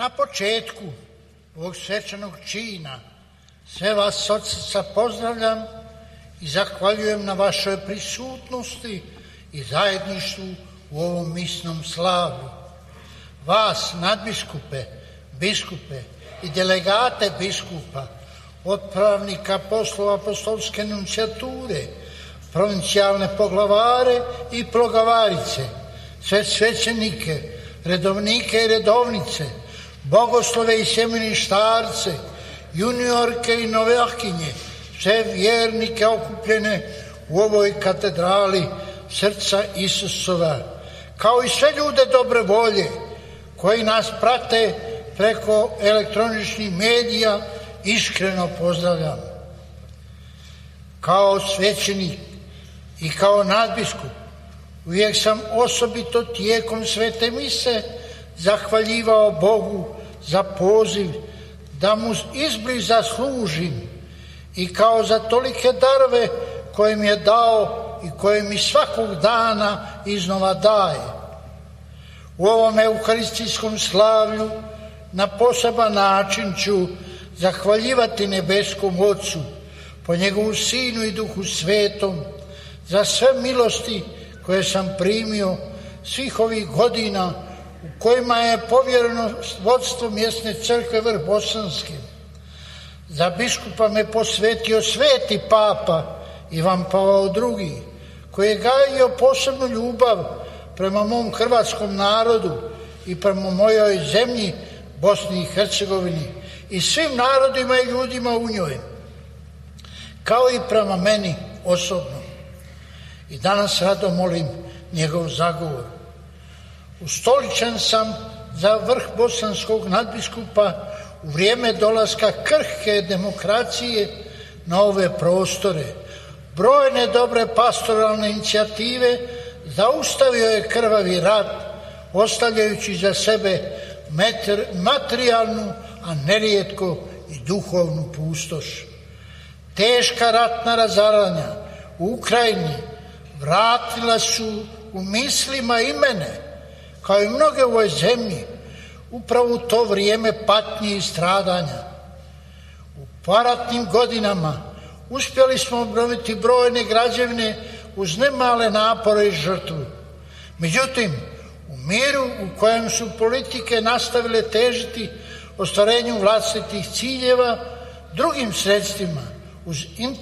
Na početku ovog svečanog čina sve vas od srca pozdravljam i zahvaljujem na vašoj prisutnosti i zajedništvu u ovom misnom slavlju. Vas, nadbiskupe, biskupe i delegate biskupa, otpravnika poslova apostolske nuncijature, provincijalne poglavare i poglavarice, sve svećenike, redovnike i redovnice, bogoslove i semeništarce, juniorke i novakinje, sve vjernike okupljene u ovoj katedrali srca Isusova, kao i sve ljude dobre volje koji nas prate preko elektroničnih medija, iskreno pozdravljam. Kao svećenik i kao nadbiskup uvijek sam osobito tijekom svete mise zahvaljivao Bogu za poziv da mu izbliza služim i kao za tolike darove koje mi je dao i koje mi svakog dana iznova daje. U ovom euharistijskom slavlju na poseban način ću zahvaljivati nebeskom Otcu po njegovu Sinu i Duhu Svetom za sve milosti koje sam primio svih ovih godina u kojima je povjereno vodstvo mjesne crkve Vrh Bosanske. Za biskupa me posvetio sveti papa Ivan Pavao II, koji je gajio posebnu ljubav prema mom hrvatskom narodu i prema mojoj zemlji Bosni i Hercegovini i svim narodima i ljudima u njoj, kao i prema meni osobno. I danas rado molim njegov zagovor. Ustoličen sam za vrh bosanskog nadbiskupa u vrijeme dolaska krhke demokracije na ove prostore. Brojne dobre pastoralne inicijative zaustavio je krvavi rat, ostavljajući za sebe materijalnu, a nerijetko i duhovnu pustoš. Teška ratna razaranja u Ukrajini vratila su u mislima i mene, kao i mnoge u ovoj zemlji, upravo u to vrijeme patnje i stradanja. U poratnim godinama uspjeli smo obnoviti brojne građevine uz nemale napore i žrtvu. Međutim, u miru u kojem su politike nastavile težiti ostvarenju vlastitih ciljeva drugim sredstvima, uz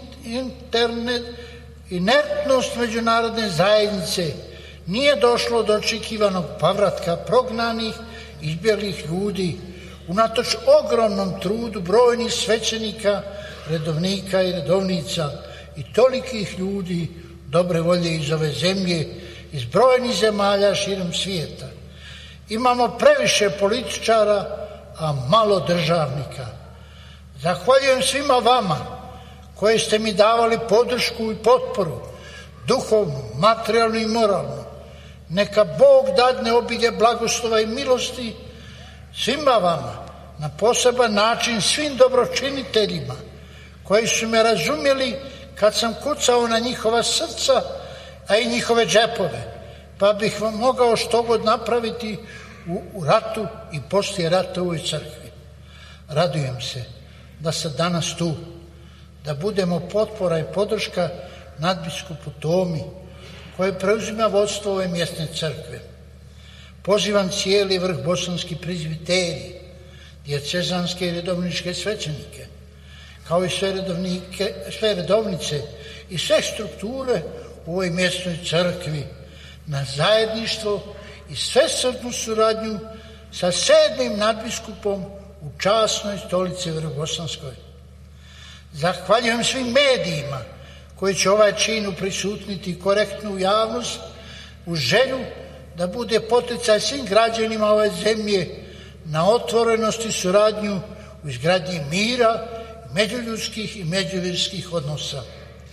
inertnost međunarodne zajednice, nije došlo do očekivanog povratka prognanih, izbjeglih ljudi, unatoč ogromnom trudu brojnih svećenika, redovnika i redovnica i tolikih ljudi dobre volje iz ove zemlje, iz brojnih zemalja širom svijeta. Imamo previše političara, a malo državnika. Zahvaljujem svima vama koji ste mi davali podršku i potporu, duhovnu, materijalnu i moralnu. Neka Bog dadne obilje blagoslova i milosti svima vama, na poseban način svim dobročiniteljima koji su me razumjeli kad sam kucao na njihova srca, a i njihove džepove, pa bih vam mogao što god napraviti u ratu i poslije rata u ovoj crkvi. Radujem se da sam danas tu, da budemo potpora i podrška nadbiskupu Tomi, koji preuzima vodstvo ove mjesne crkve. Pozivam cijeli vrh bosanski prezbiterij, dijecezanske i redovničke svećenike, kao i sve redovnice i sve strukture u ovoj mjesnoj crkvi na zajedništvo i svesrdnu suradnju sa 7. nadbiskupom u časnoj stolici Vrh Bosanskoj. Zahvaljujem svim medijima koji će ovaj čin uprisutniti korektnu javnost u želju da bude poticaj svim građanima ove zemlje na otvorenost i suradnju u izgradnji mira, međuljudskih i međuvjerskih odnosa.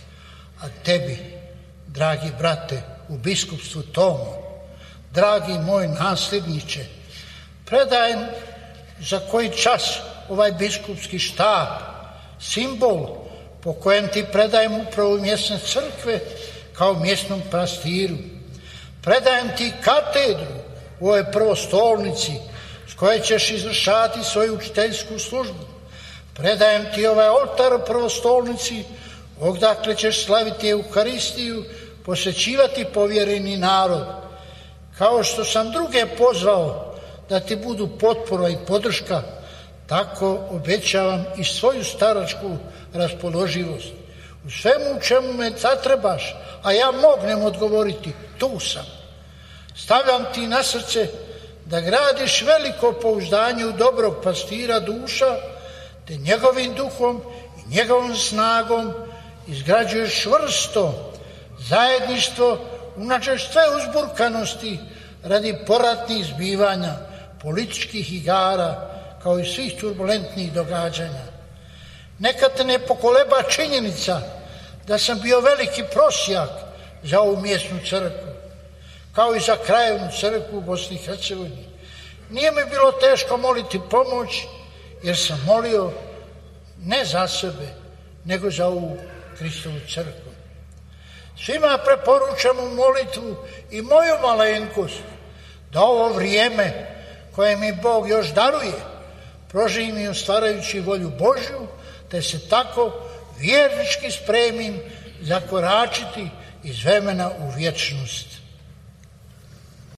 A tebi, dragi brate, u biskupstvu Tomo, dragi moj nasljedniče, predajem za koji čas ovaj biskupski štab, simbol po kojem ti predajem upravo mjesne crkve kao mjesnom pastiru. Predajem ti katedru u ovoj prvostolnici s koje ćeš izvršati svoju učiteljsku službu. Predajem ti ovaj oltar u prvostolnici, odakle ćeš slaviti Euharistiju, posvećivati povjereni narod. Kao što sam druge pozvao da ti budu potpora i podrška, tako obećavam i svoju staračku raspoloživost. U svemu u čemu me zatrebaš, a ja mognem odgovoriti, tu sam. Stavljam ti na srce da gradiš veliko pouzdanje u dobrog pastira duša, te njegovim duhom i njegovom snagom izgrađuješ čvrsto zajedništvo unačeš sve uzburkanosti radi poratnih zbivanja, političkih igara, kao i svih turbulentnih događanja. Neka te ne pokoleba činjenica da sam bio veliki prosjak za ovu mjesnu crkvu, kao i za krajevnu crkvu u Bosni i Hercegovini. Nije mi bilo teško moliti pomoć, jer sam molio ne za sebe, nego za ovu Hristovu crkvu. Svima preporučam u molitvu i moju malenkost da ovo vrijeme koje mi Bog još daruje proživim i ostvarajući volju Božju, te se tako vjernički spremim zakoračiti iz vremena u vječnost.